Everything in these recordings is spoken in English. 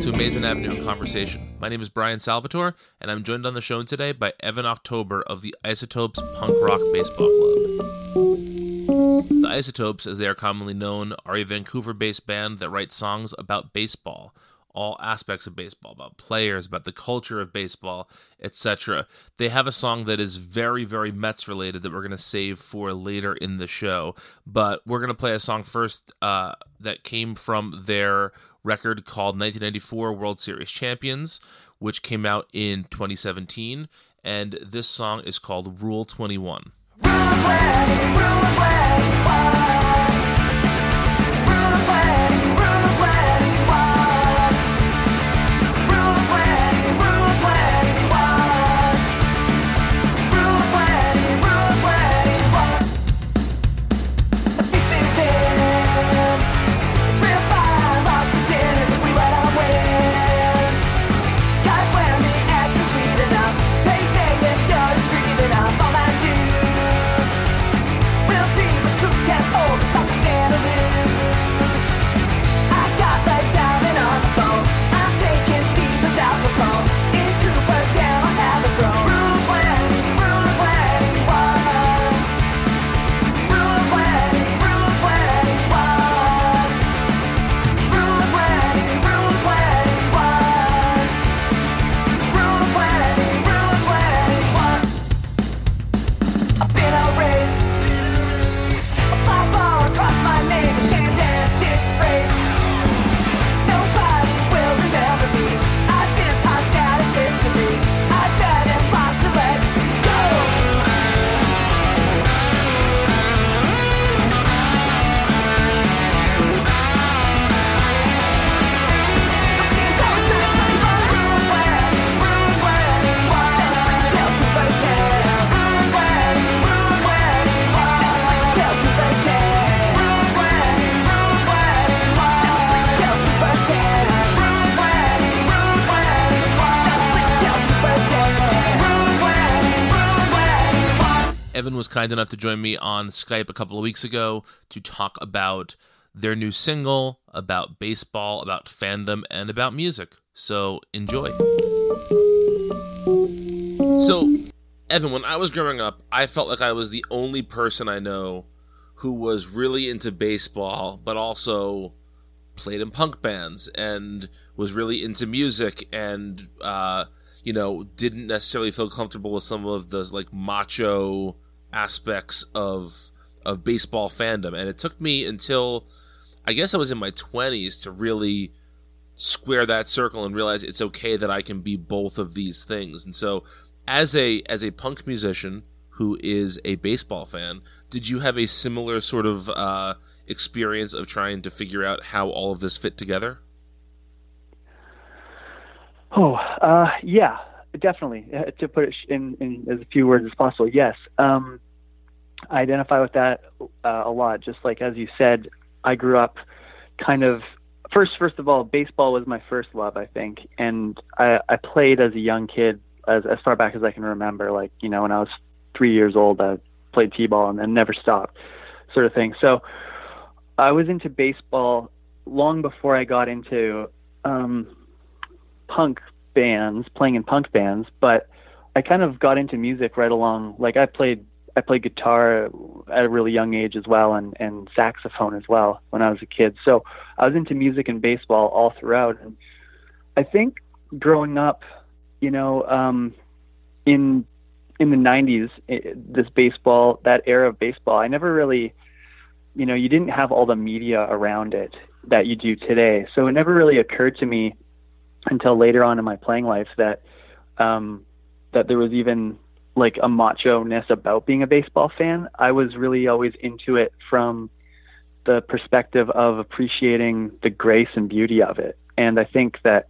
to Amazing Avenue in Conversation. My name is Brian Salvatore, and I'm joined on the show today by Evan October of the Isotopes Punk Rock Baseball Club. The Isotopes, as they are commonly known, are a Vancouver-based band that writes songs about baseball, all aspects of baseball, about players, about the culture of baseball, etc. They have a song that is very, very Mets-related that we're going to save for later in the show, but we're going to play a song first that came from their record called 1994 World Series Champions, which came out in 2017, and this song is called Rule 21. Rule 20, Rule 21. Rule 20, Rule 21. Rule 20, Rule 21. Rule 20, Rule 21. The fix is in. It's real fine, rocks for dinners if we let our win. Guys, when the action's sweet enough, payday if you're discreet enough, all I do. We'll be recouped tenfold if I can stand to lose. I got legs down and on the phone. I'm taking Steve without the phone. In Cooperstown, I have a throne. Rule 20, Rule 21. Rule 20, Rule 21. Rule 20, Rule 21. Rule 20, Rule 21. I've been outraced. A five-bar across my name, ashamed and disgraced. Nobody will remember me. I've been tossed out of history. I've bet and lost a legacy. Go! I've seen those signs running by. Rule 20, Rule 21. Next week till Cooperstown. Rule 20, Rule 21. Next week till Cooperstown. Rule 20, Rule 21. Next week till Cooperstown. Rule 20, Rule 21. Next week till Cooperstown. Rule 20, Rule 21. Evan was kind enough to join me on Skype a couple of weeks ago to talk about their new single, about baseball, about fandom, and about music. So enjoy. So, Evan, when I was growing up, I felt like I was the only person I know who was really into baseball, but also played in punk bands and was really into music and, didn't necessarily feel comfortable with some of the, like, macho aspects of baseball fandom. And it took me until, I guess I was in my 20s to really square that circle and realize it's okay that I can be both of these things. And so, as a punk musician who is a baseball fan, did you have a similar sort of experience of trying to figure out how all of this fit together? Yeah, definitely. To put it in as few words as possible, yes. I identify with that a lot. Just like as you said, I grew up kind of first of all, baseball was my first love, I think, and I played as a young kid as far back as I can remember. Like, when I was 3 years old, I played t-ball and then never stopped, sort of thing. So I was into baseball long before I got into punk bands, playing in punk bands, but I kind of got into music right along. Like I played guitar at a really young age as well, and saxophone as well when I was a kid. So I was into music and baseball all throughout. And I think growing up, in the 90s, this baseball, that era of baseball, I never really, you didn't have all the media around it that you do today. So it never really occurred to me until later on in my playing life that there was even like a macho-ness about being a baseball fan. I was really always into it from the perspective of appreciating the grace and beauty of it. And I think that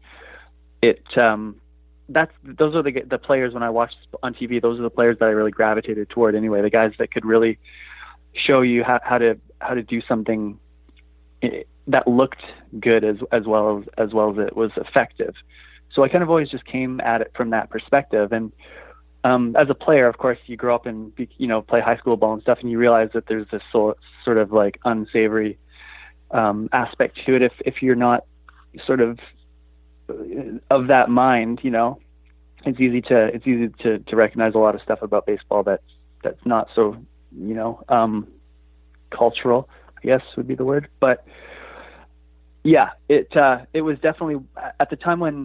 those are the players when I watched on TV, those are the players that I really gravitated toward anyway, the guys that could really show you how to do something that looked good as well as it was effective. So I kind of always just came at it from that perspective. And as a player, of course, you grow up and play high school ball and stuff, and you realize that there's this sort of like unsavory aspect to it if you're not sort of of that mind, you know, it's easy to recognize a lot of stuff about baseball that's not so, you know, cultural, I guess would be the word. But yeah, it was definitely at the time when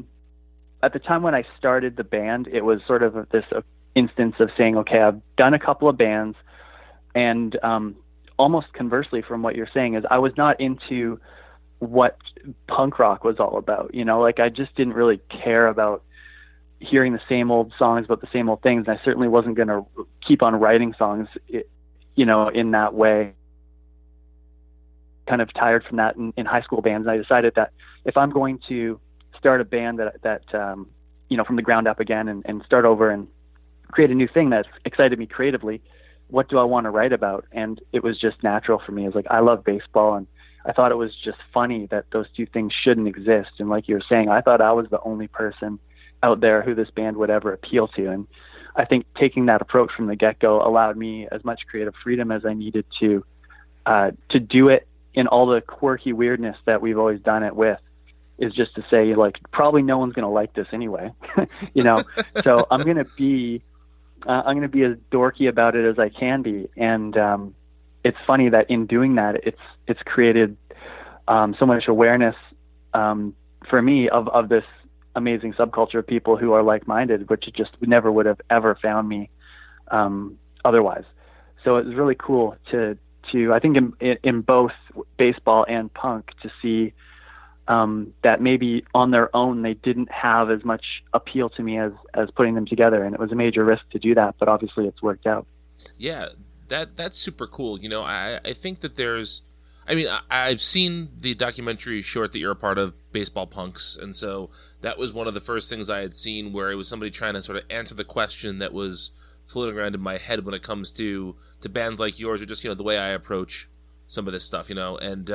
I started the band, it was sort of this instance of saying, okay, I've done a couple of bands, and almost conversely from what you're saying is I was not into what punk rock was all about, you know, like I just didn't really care about hearing the same old songs about the same old things. And I certainly wasn't going to keep on writing songs, you know, in that way. Kind of tired from that in high school bands. And I decided that if I'm going to start a band that you know, from the ground up again and start over and create a new thing that's excited me creatively, what do I want to write about? And it was just natural for me. It was like, I love baseball, and I thought it was just funny that those two things shouldn't exist. And like you were saying, I thought I was the only person out there who this band would ever appeal to. And I think taking that approach from the get-go allowed me as much creative freedom as I needed to do it in all the quirky weirdness that we've always done it with, is just to say, like, probably no one's going to like this anyway, you know? So I'm going to be as dorky about it as I can be. And it's funny that in doing that, it's created so much awareness for me of this amazing subculture of people who are like-minded, which just never would have ever found me otherwise. So it was really cool to I think in both baseball and punk to see that maybe on their own they didn't have as much appeal to me as putting them together, and it was a major risk to do that, but obviously it's worked out. Yeah, that's super cool. You know, I think that there's, I mean, I've seen the documentary short that you're a part of, Baseball Punks, and so that was one of the first things I had seen where it was somebody trying to sort of answer the question that was floating around in my head when it comes to bands like yours, or just, you know, the way I approach some of this stuff, you know. And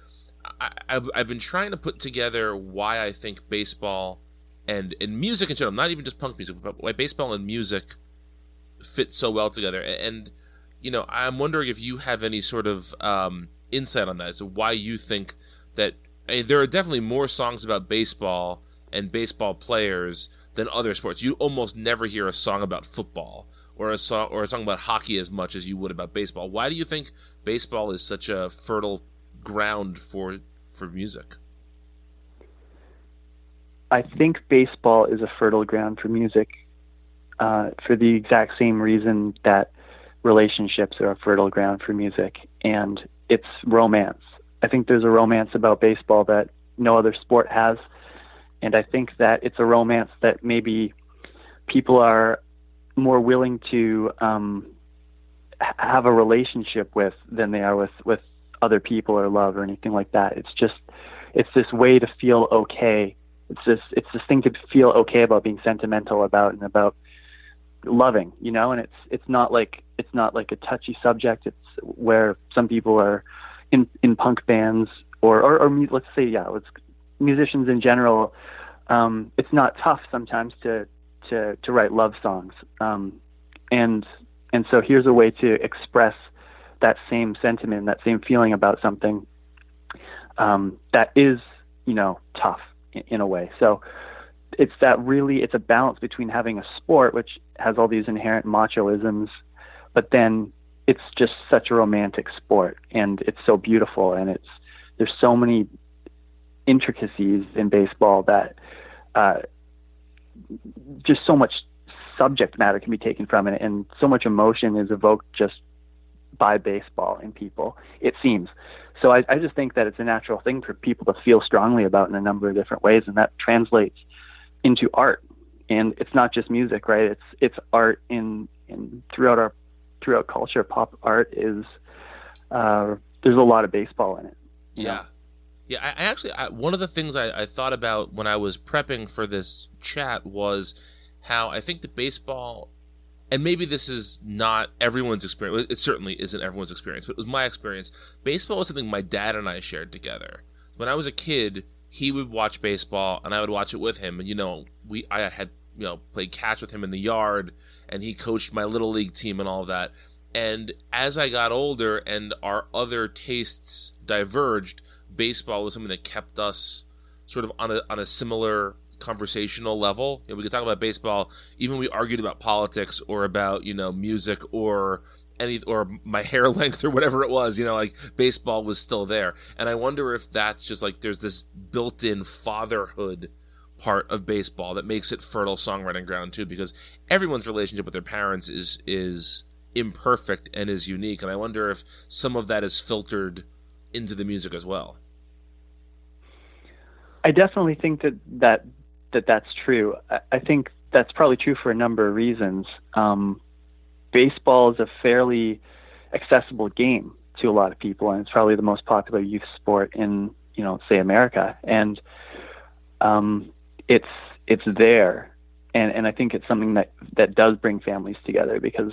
I've been trying to put together why I think baseball and music in general, not even just punk music, but why baseball and music fit so well together. And you know, I'm wondering if you have any sort of insight on that, so why you think that there are definitely more songs about baseball and baseball players than other sports. You almost never hear a song about football or a song about hockey as much as you would about baseball. Why do you think baseball is such a fertile ground for music? I think baseball is a fertile ground for music for the exact same reason that relationships are a fertile ground for music, and it's romance. I think there's a romance about baseball that no other sport has, and I think that it's a romance that maybe people are more willing to have a relationship with than they are with other people or love or anything like that. It's this way to feel okay. It's this thing to feel okay about, being sentimental about, and about loving, you know. And it's not like a touchy subject. It's where some people are in punk bands or let's say, it's musicians in general. It's not tough sometimes to write love songs. And so here's a way to express that same sentiment, that same feeling about something that is, you know, tough in a way. So it's a balance between having a sport which has all these inherent machoisms, but then it's just such a romantic sport, and it's so beautiful, and there's so many intricacies in baseball that just so much subject matter can be taken from it, and so much emotion is evoked just by baseball in people, it seems. So I just think that it's a natural thing for people to feel strongly about in a number of different ways, and that translates into art. And it's not just music, right? It's art in throughout culture. Pop art is there's a lot of baseball in it. Yeah. Yeah, I actually one of the things I thought about when I was prepping for this chat was how I think that baseball, and maybe this is not everyone's experience, it certainly isn't everyone's experience, but it was my experience. Baseball was something my dad and I shared together. When I was a kid, he would watch baseball and I would watch it with him. And, you know, I had, you know, played catch with him in the yard, and he coached my little league team and all of that. And as I got older and our other tastes diverged, baseball was something that kept us sort of on a similar conversational level. We could talk about baseball, even when we argued about politics or about, music or my hair length or whatever it was, like baseball was still there. And I wonder if that's just like there's this built-in fatherhood part of baseball that makes it fertile songwriting ground too, because everyone's relationship with their parents is imperfect and is unique. And I wonder if some of that is filtered into the music as well. I definitely think that's true. I think that's probably true for a number of reasons. Baseball is a fairly accessible game to a lot of people, and it's probably the most popular youth sport in, say America. And it's there, and I think it's something that does bring families together, because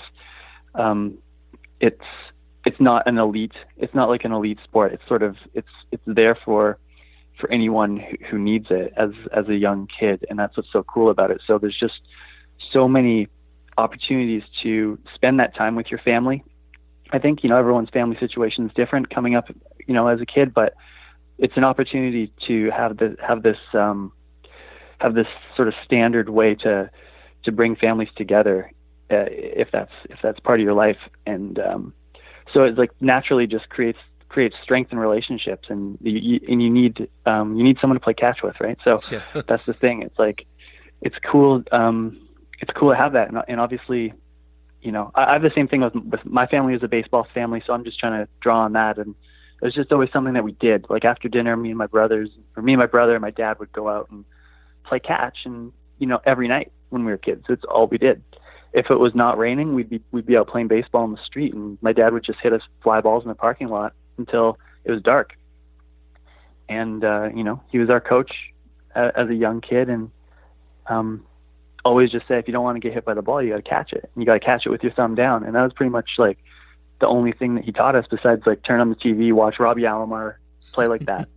it's not like an elite sport. It's sort of it's there for anyone who needs it as a young kid, and that's what's so cool about it. So there's just so many opportunities to spend that time with your family. I think, everyone's family situation is different coming up, as a kid, but it's an opportunity to have this sort of standard way to bring families together, if that's part of your life. And so it's like naturally just creates strength in relationships, and you need someone to play catch with, right? So yeah. That's the thing. It's like, it's cool. It's cool to have that. And obviously, I have the same thing with my family is a baseball family. So I'm just trying to draw on that. And it was just always something that we did. Like after dinner, me and my brother and my dad would go out and play catch, and, every night when we were kids. It's all we did. If it was not raining, we'd be out playing baseball in the street, and my dad would just hit us fly balls in the parking lot until it was dark. And, he was our coach as a young kid, and always just say, if you don't want to get hit by the ball, you got to catch it. And you got to catch it with your thumb down. And that was pretty much like the only thing that he taught us, besides like turn on the TV, watch Robbie Alomar play like that,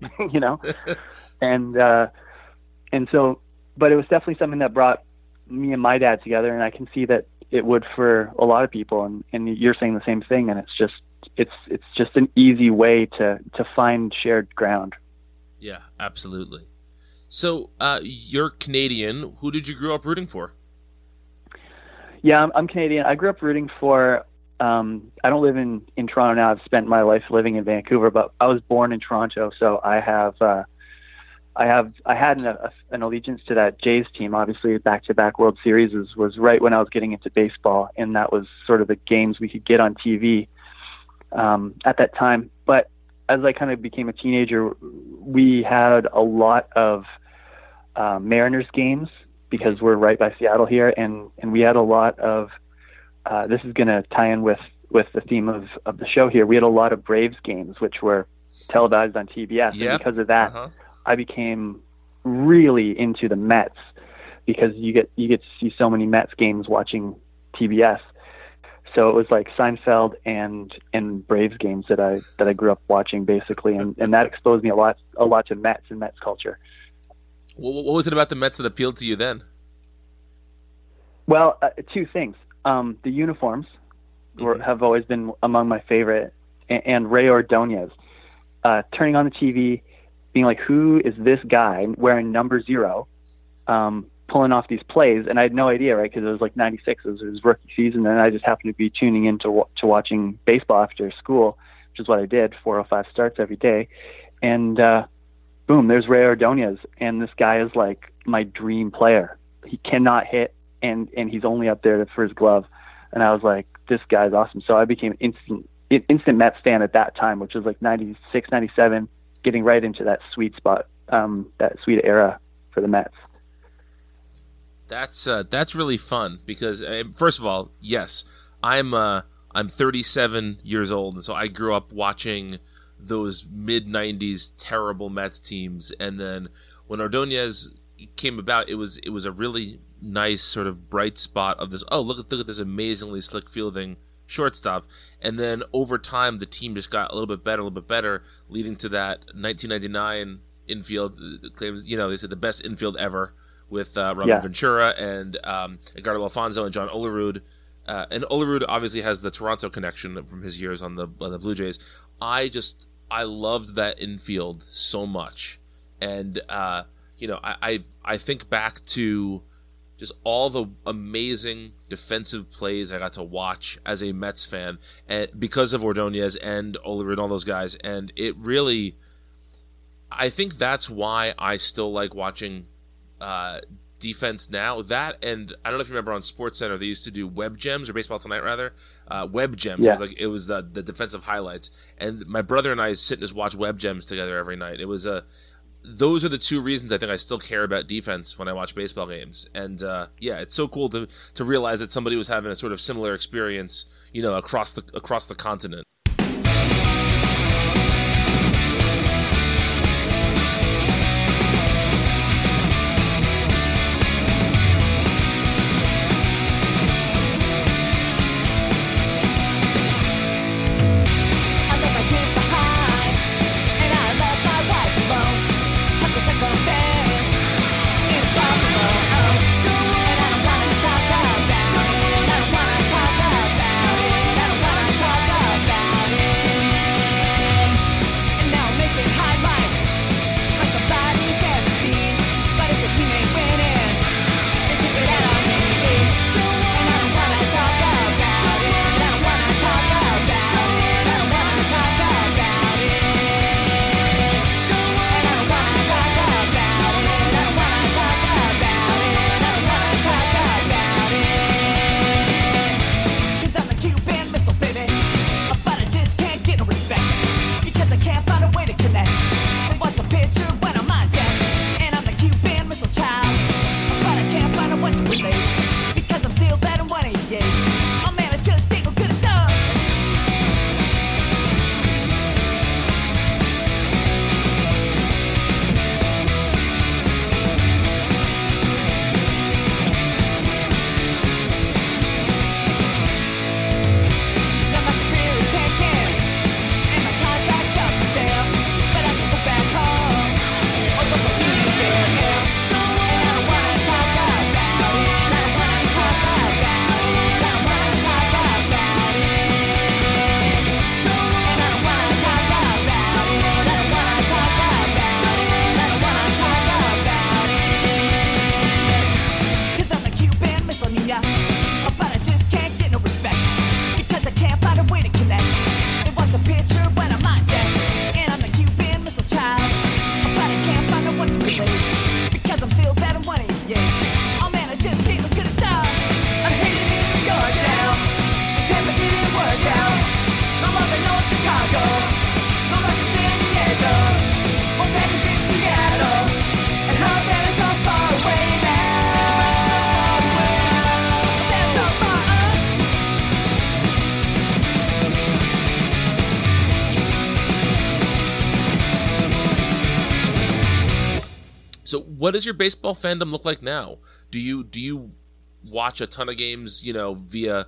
And so, but it was definitely something that brought me and my dad together. And I can see that it would for a lot of people. And you're saying the same thing. And it's just an easy way to find shared ground. Yeah, absolutely. So you're Canadian. Who did you grow up rooting for? Yeah, I'm Canadian. I grew up rooting for, I don't live in Toronto now. I've spent my life living in Vancouver, but I was born in Toronto. So I had an allegiance to that Jays team. Obviously, back-to-back World Series was right when I was getting into baseball, and that was sort of the games we could get on TV at that time. But as I kind of became a teenager, we had a lot of Mariners games, because we're right by Seattle here, and we had a lot of this is going to tie in with the theme of the show here. We had a lot of Braves games, which were televised on TBS. Yep. And because of that, I became really into the Mets, because you get to see so many Mets games watching TBS. So it was like Seinfeld and Braves games that I grew up watching, basically, and that exposed me a lot to Mets and Mets culture. What was it about the Mets that appealed to you then? Well, two things. The uniforms have always been among my favorite, and Ray Ordonez. Turning on the TV, being like, who is this guy wearing number 0, pulling off these plays? And I had no idea, right? Because it was like 96, it was his rookie season, and I just happened to be tuning in to watching baseball after school, which is what I did, 4:05 starts every day. And boom, there's Ray Ordonez, and this guy is like my dream player. He cannot hit, and he's only up there for his glove. And I was like, this guy's awesome. So I became instant Mets fan at that time, which was like 96, 97, getting right into that sweet spot, that sweet era for the Mets. That's really fun, because first of all, yes, I'm 37 years old, and so I grew up watching those mid-90s terrible Mets teams, and then when Ordonez came about, it was a really nice sort of bright spot of this, oh, look at this amazingly slick fielding shortstop. And then over time, the team just got a little bit better, leading to that 1999 infield claims, they said the best infield ever, with Robin Ventura and Edgardo Alfonso and John Olerud. And Olerud obviously has the Toronto connection from his years on the Blue Jays. I loved that infield so much. And I think back to just all the amazing defensive plays I got to watch as a Mets fan, and because of Ordonez and Oliver and all those guys. And it really, I think that's why I still like watching defense now. That, and I don't know if you remember on SportsCenter, they used to do Web Gems, or Baseball Tonight rather, Web Gems. Yeah. It was the defensive highlights, and my brother and I sit and just watch Web Gems together every night. It was those are the two reasons I think I still care about defense when I watch baseball games. And it's so cool to realize that somebody was having a sort of similar experience, across the continent. So what does your baseball fandom look like now? Do you watch a ton of games, via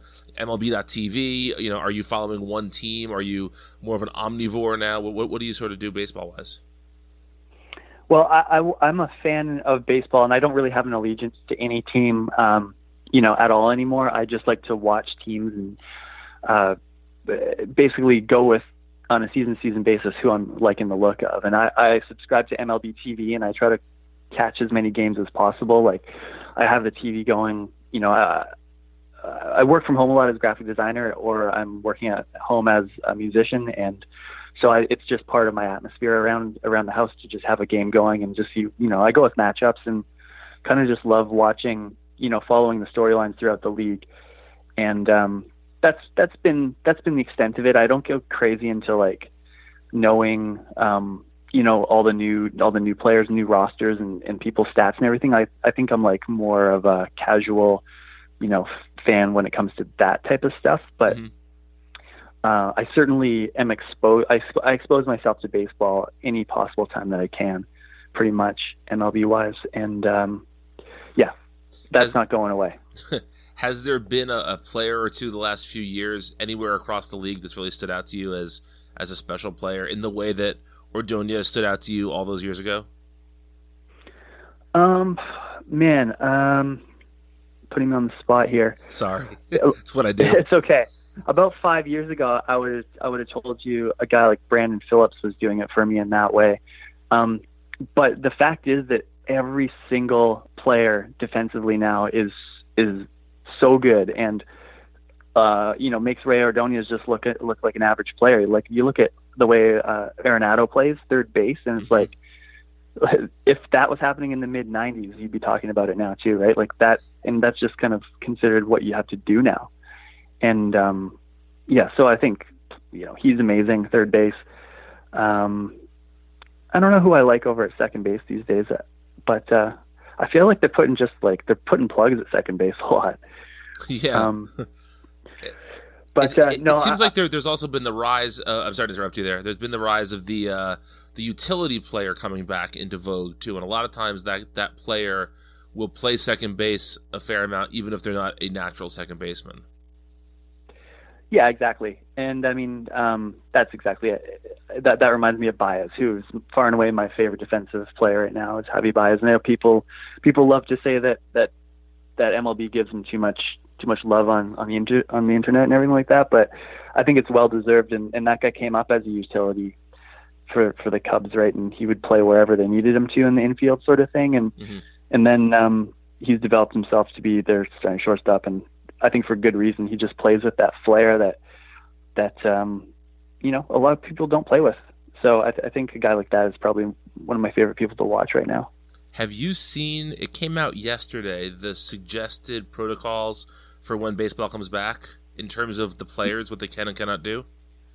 MLB.tv? Are you following one team? Are you more of an omnivore now? What do you sort of do baseball-wise? Well, I'm a fan of baseball, and I don't really have an allegiance to any team, at all anymore. I just like to watch teams and basically go with, on a season basis, who I'm liking the look of. And I subscribe to MLB TV, and I try to catch as many games as possible. Like, I have the TV going, I work from home a lot as a graphic designer, or I'm working at home as a musician, and so it's just part of my atmosphere around the house to just have a game going and just see, I go with matchups and kind of just love watching, following the storylines throughout the league. And that's been the extent of it. I don't go crazy into like knowing all the new players, new rosters, and people's stats and everything. I think I'm like more of a casual, fan when it comes to that type of stuff. But I certainly am exposed. I expose myself to baseball any possible time that I can, pretty much MLB wise. And that's not going away. Has there been a player or two the last few years anywhere across the league that's really stood out to you as a special player in the way that Ordonez stood out to you all those years ago? Putting me on the spot here. Sorry. That's what I do. It's okay. About 5 years ago, I would have told you a guy like Brandon Phillips was doing it for me in that way. but the fact is that every single player defensively now is so good, and makes Ray Ordonez just look like an average player. Like, you look at the way Arenado plays third base, and it's like, if that was happening in the mid '90s, you'd be talking about it now too, right? Like that, and that's just kind of considered what you have to do now. And so I think he's amazing third base. I don't know who I like over at second base these days, but I feel like they're putting plugs at second base a lot. Yeah. But it seems like there's also been the rise. I'm sorry to interrupt you there. There's been the rise of the utility player coming back into vogue too, and a lot of times that player will play second base a fair amount, even if they're not a natural second baseman. Yeah, exactly. And I mean, that's exactly it. That reminds me of Baez, who's far and away my favorite defensive player right now. Is Javi Baez. And I know people love to say that MLB gives him too much love on the internet and everything like that, but I think it's well deserved. And that guy came up as a utility for the Cubs, right? And he would play wherever they needed him to in the infield, sort of thing. And and then he's developed himself to be their starting shortstop, and I think for good reason. He just plays with that flair that a lot of people don't play with. So I think a guy like that is probably one of my favorite people to watch right now. Have you seen, it came out yesterday, the suggested protocols for when baseball comes back in terms of the players, what they can and cannot do?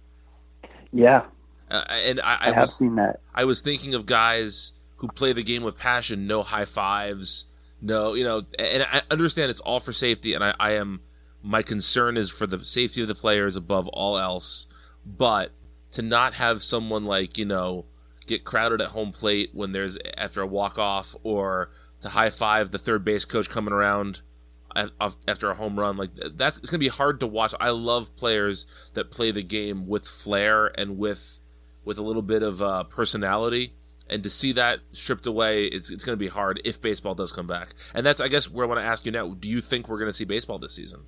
Yeah. And I have seen that. I was thinking of guys who play the game with passion, no high fives, no, and I understand it's all for safety, and my concern is for the safety of the players above all else, but to not have someone like, get crowded at home plate when there's after a walk-off, or to high-five the third base coach coming around after a home run, like it's going to be hard to watch. I love players that play the game with flair and with a little bit of personality. And to see that stripped away, it's going to be hard if baseball does come back. And that's, I guess, where I want to ask you now. Do you think we're going to see baseball this season?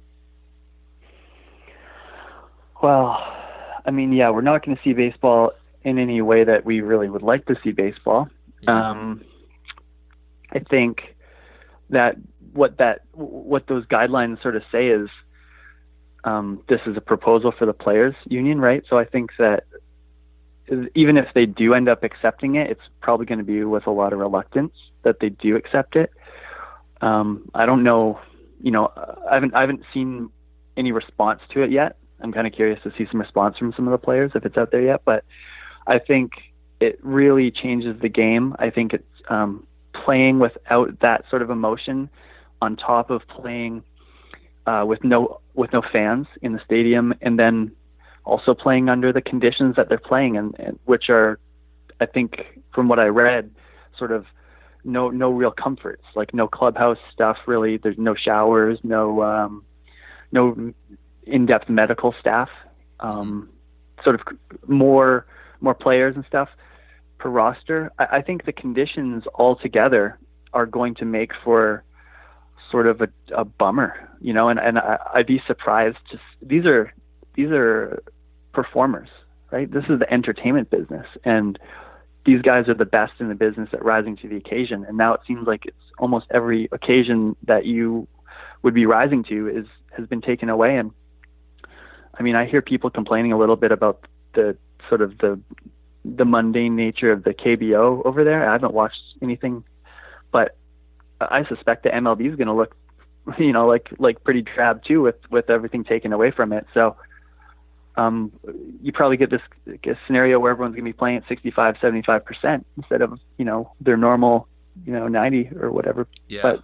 Well, I mean, yeah, we're not going to see baseball in any way that we really would like to see baseball. I think that what those guidelines sort of say is this is a proposal for the players union, right? So I think that even if they do end up accepting it, it's probably going to be with a lot of reluctance that they do accept it. I don't know, I haven't seen any response to it yet. I'm kind of curious to see some response from some of the players if it's out there yet, but I think it really changes the game. I think it's playing without that sort of emotion on top of playing with no fans in the stadium, and then also playing under the conditions that they're playing, and which are, I think, from what I read, sort of no real comforts, like no clubhouse stuff really. There's no showers, no in-depth medical staff, sort of more players and stuff per roster. I think the conditions altogether are going to make for sort of a bummer, and I'd be surprised. These are performers, right? This is the entertainment business, and these guys are the best in the business at rising to the occasion. And now it seems like it's almost every occasion that you would be rising to has been taken away. And I mean, I hear people complaining a little bit about the sort of the mundane nature of the KBO over there. I haven't watched anything, but I suspect the MLB is going to look, like pretty drab too with everything taken away from it. So you probably get this scenario where everyone's going to be playing at 65, 75% instead of, their normal, 90 or whatever. Yeah. But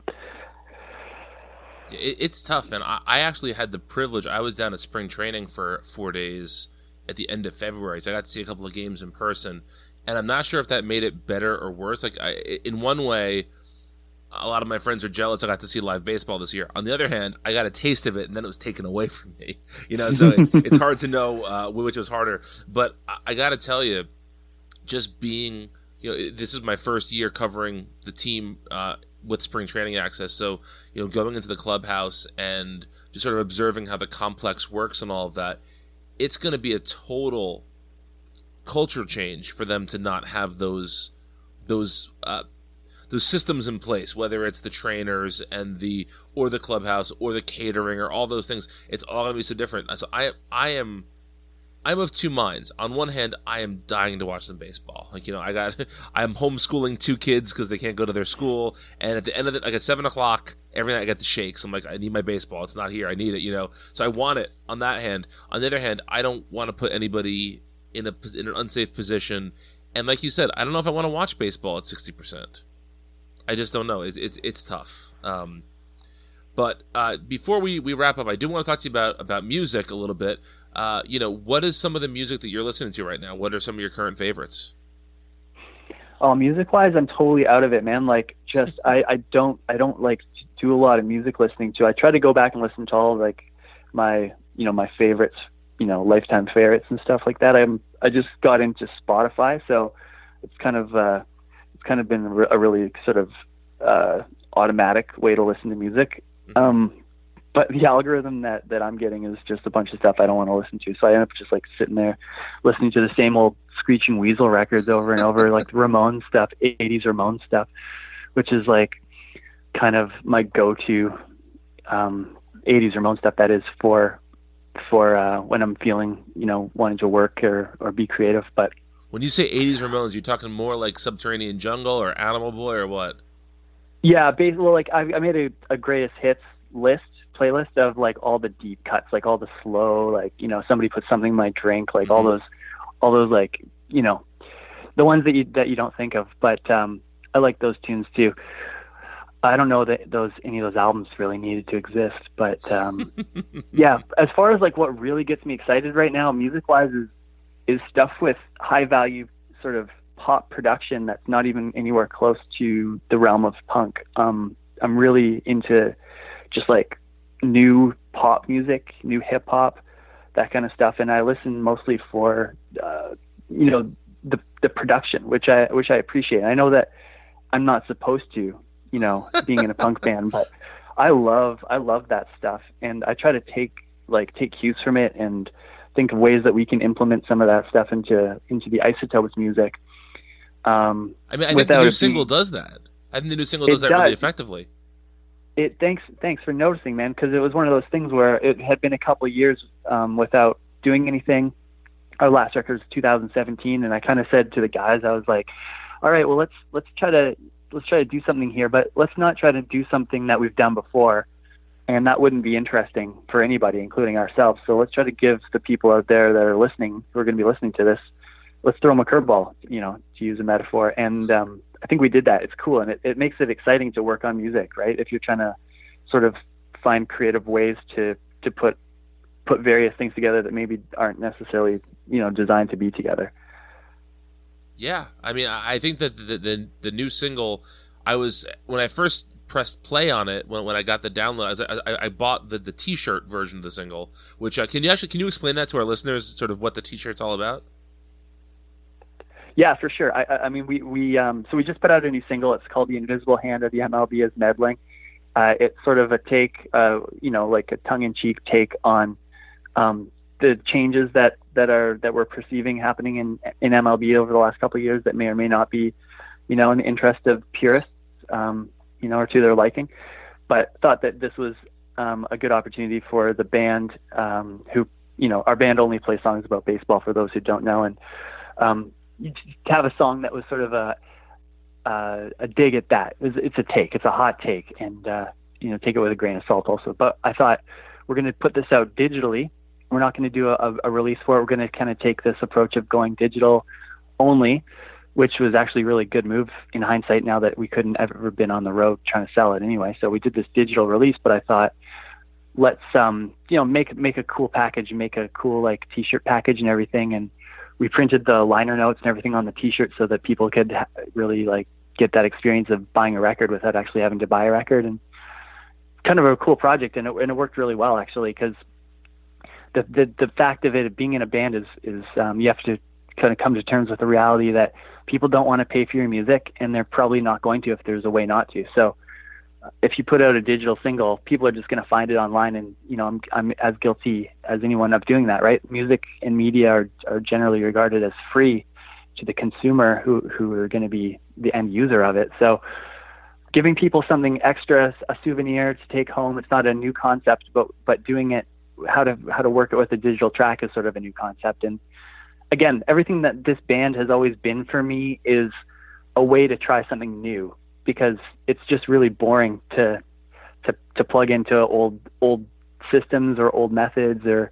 it's tough, man. I actually had the privilege. I was down at spring training for 4 days at the end of February, so I got to see a couple of games in person, and I'm not sure if that made it better or worse. Like, in one way, a lot of my friends are jealous I got to see live baseball this year. On the other hand, I got a taste of it, and then it was taken away from me. So it's hard to know which was harder. But I got to tell you, just being, this is my first year covering the team with spring training access. So, going into the clubhouse and just sort of observing how the complex works and all of that, it's going to be a total culture change for them to not have those those systems in place, whether it's the trainers and the clubhouse or the catering or all those things. It's all going to be so different. So I'm of two minds. On one hand, I am dying to watch some baseball. Like, I'm homeschooling two kids because they can't go to their school. And at the end of it, like at 7:00 every night, I get the shakes. I'm like, I need my baseball. It's not here. I need it. So I want it on that hand. On the other hand, I don't want to put anybody in an unsafe position. And like you said, I don't know if I want to watch baseball at 60%. I just don't know. It's tough. But before we wrap up, I do want to talk to you about music a little bit. What is some of the music that you're listening to right now? What are some of your current favorites? Oh, music-wise, I'm totally out of it, man. Like, just I don't like do a lot of music listening to. I try to go back and listen to all like my favorites, lifetime favorites and stuff like that. I just got into Spotify, so it's kind of been a really sort of automatic way to listen to music. But the algorithm that I'm getting is just a bunch of stuff I don't want to listen to. So I end up just like sitting there listening to the same old Screeching Weasel records over and over, like Ramones stuff, 80s Ramones stuff, which is like kind of my go-to 80s Ramones stuff, that is for when I'm feeling, wanting to work or be creative. But when you say 80s Ramones, you're talking more like Subterranean Jungle or Animal Boy or what? Yeah, basically, like I made a greatest hits playlist of like all the deep cuts, like all the slow, like, somebody put something in my drink, like all those like, the ones that you don't think of. But I like those tunes too. I don't know that any of those albums really needed to exist, but yeah, as far as like what really gets me excited right now, music wise, is stuff with high value sort of pop production that's not even anywhere close to the realm of punk. I'm really into just like new pop music, new hip hop, that kind of stuff. And I listen mostly for, the production, which I appreciate. I know that I'm not supposed to, being in a punk band, but I love that stuff. And I try to take cues from it and think of ways that we can implement some of that stuff into the Isotopes music. I think the new single does that. I think the new single does that really effectively. Thanks for noticing, man, because it was one of those things where it had been a couple of years without doing anything. Our last record was 2017, and I kind of said to the guys, I was like, all right, well, let's try to do something here, but let's not try to do something that we've done before, and that wouldn't be interesting for anybody, including ourselves. So let's try to give the people out there that are listening, who are going to be listening to this, let's throw them a curveball, to use a metaphor. And I think we did that. It's cool, and it makes it exciting to work on music, right? If you're trying to sort of find creative ways to put various things together that maybe aren't necessarily, designed to be together. Yeah, I think that the new single, when I first pressed play on it, when I got the download, I bought the T-shirt version of the single. Which can you explain that to our listeners, sort of what the T-shirt's all about? Yeah, for sure. So we just put out a new single. It's called "The Invisible Hand of the MLB is Meddling." It's sort of a take, like a tongue-in-cheek take on the changes that we're perceiving happening in MLB over the last couple of years that may or may not be, in the interest of purists, or to their liking. But thought that this was a good opportunity for the band, who, our band only plays songs about baseball, for those who don't know, and to have a song that was sort of a dig at that. It's a hot take, and take it with a grain of salt also. But I thought, we're going to put this out digitally. We're not going to do a release for it. We're going to kind of take this approach of going digital only, which was actually a really good move in hindsight, now that we couldn't ever been on the road trying to sell it anyway. So we did this digital release, but I thought, let's make a cool package, make a cool like T-shirt package and everything. And we printed the liner notes and everything on the T-shirt so that people could really like get that experience of buying a record without actually having to buy a record. And kind of a cool project, and it worked really well, actually, because the fact of it being in a band is you have to kind of come to terms with the reality that people don't want to pay for your music, and they're probably not going to if there's a way not to. So if you put out a digital single, people are just going to find it online, and I'm as guilty as anyone of doing that, right? Music and media are generally regarded as free, to the consumer who are going to be the end user of it. So giving people something extra, a souvenir to take home. It's not a new concept, but doing it, how to work it with a digital track is sort of a new concept. And again, everything that this band has always been for me is a way to try something new, because it's just really boring to plug into old systems or old methods or,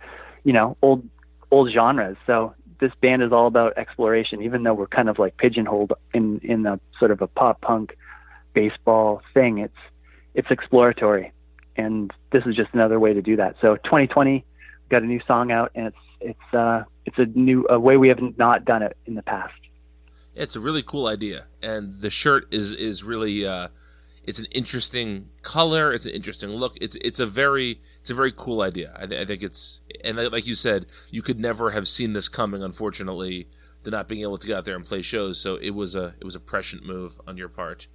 old genres. So this band is all about exploration, even though we're kind of like pigeonholed in a sort of a pop punk baseball thing. It's exploratory, and this is just another way to do that. So 2020, got a new song out, and it's a way we have not done it in the past. It's a really cool idea, and the shirt is really it's an interesting color. It's an interesting look. It's a very cool idea. I think it's, and like you said, you could never have seen this coming. Unfortunately, the not being able to get out there and play shows. So it was a prescient move on your part.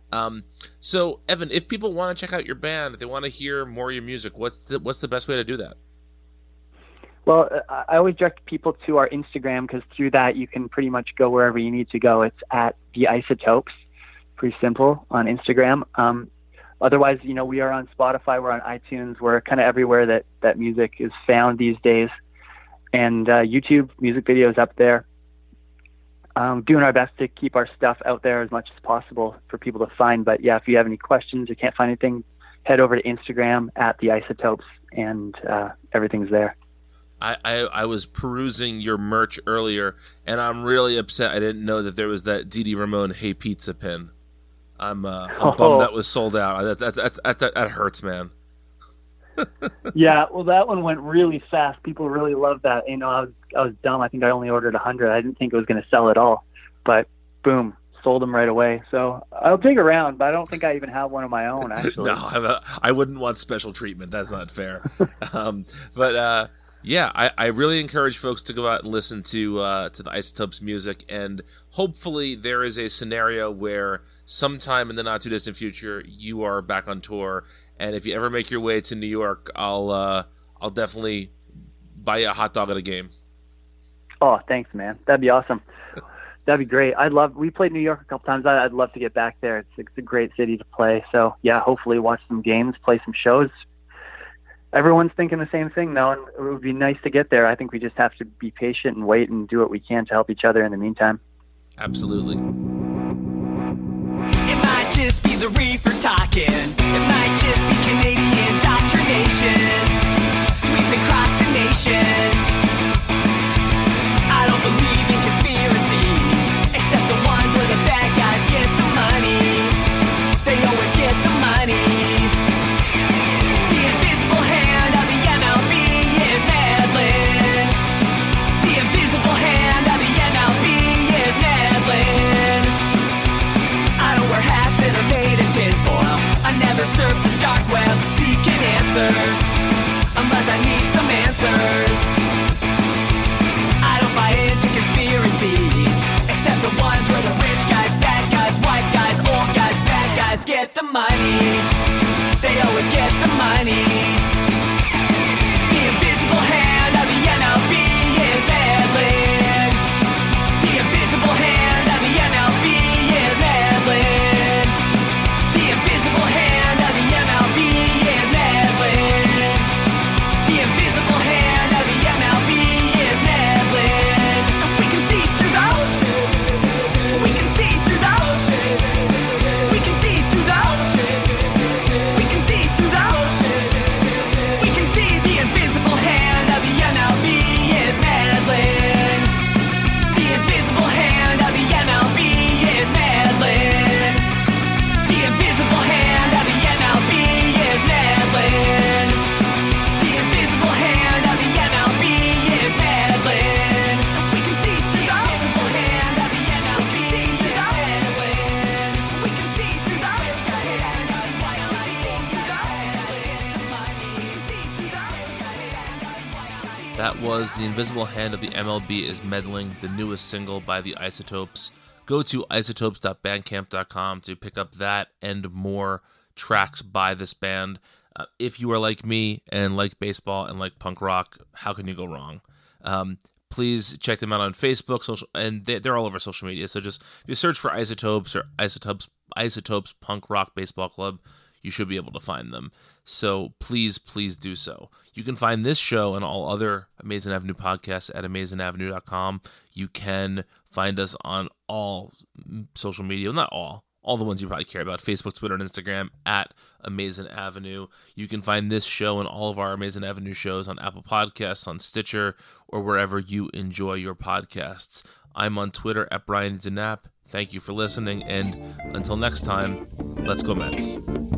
So Evan, if people want to check out your band, if they want to hear more of your music, what's the best way to do that? Well, I always direct people to our Instagram, because through that you can pretty much go wherever you need to go. It's at The Isotopes. Pretty simple on Instagram. Otherwise, we are on Spotify, we're on iTunes, we're kind of everywhere that music is found these days. And YouTube, music videos up there. Doing our best to keep our stuff out there as much as possible for people to find. But yeah, if you have any questions or can't find anything, head over to Instagram at The Isotopes, and everything's there. I was perusing your merch earlier, and I'm really upset I didn't know that there was that Dee Dee Ramone Hey Pizza pin. I'm bummed that was sold out. That hurts, man. Yeah, well, that one went really fast. People really loved that. I was dumb. I think I only ordered 100. I didn't think it was going to sell at all, but boom, sold them right away. So I'll dig around, but I don't think I even have one of my own, actually. No, I wouldn't want special treatment. That's not fair. But yeah, I really encourage folks to go out and listen to the Isotopes music, and hopefully there is a scenario where sometime in the not too distant future you are back on tour, and if you ever make your way to New York, I'll definitely buy you a hot dog at a game. Oh, thanks, man. That'd be awesome. That'd be great. We played New York a couple times. I'd love to get back there. It's a great city to play. So yeah, hopefully watch some games, play some shows. Everyone's thinking the same thing, though, and it would be nice to get there. I think we just have to be patient and wait and do what we can to help each other in the meantime. Absolutely. It might just be the reefer talking. It might just be Canadian indoctrination sweeping across the nation. I don't believe in conspiracies, except the ones where the bad guys get the money. They always get the money. The invisible hand of the MLB is meddling. The invisible hand of the MLB is meddling. I don't wear hats that are made of tinfoil. I never surf the dark web seeking answers, unless I need some answers. I don't buy into conspiracies, except the ones where the rich guys, bad guys, white guys, old guys, bad guys get the money. They always get the money. The invisible hand of the MLB is meddling. The invisible hand of the MLB is meddling. The invisible hand of the MLB is meddling. The invisible hand of the MLB is meddling. We can see through those. We can see through those. We can see through those. We can see through those. We can see the invisible hand of the MLB is meddling. The invisible hand of the MLB is meddling. The invisible hand of the MLB is meddling. The invisible hand of the MLB is meddling. We can see through the invisible hand of the MLB is meddling. We can see through the hand of the That was The Invisible Hand of the MLB is Meddling, the newest single by the Isotopes. Go to isotopes.bandcamp.com to pick up that and more tracks by this band. If you are like me and like baseball and like punk rock, how can you go wrong? Please check them out on Facebook, and they're all over social media. So just if you search for Isotopes or Isotopes Punk Rock Baseball Club, you should be able to find them. So please do so. You can find this show and all other Amazing Avenue podcasts at AmazingAvenue.com. You can find us on all social media, not all the ones you probably care about, Facebook, Twitter, and Instagram at Amazing Avenue. You can find this show and all of our Amazing Avenue shows on Apple Podcasts, on Stitcher, or wherever you enjoy your podcasts. I'm on Twitter at Brian DeNapp. Thank you for listening, and until next time, let's go Mets.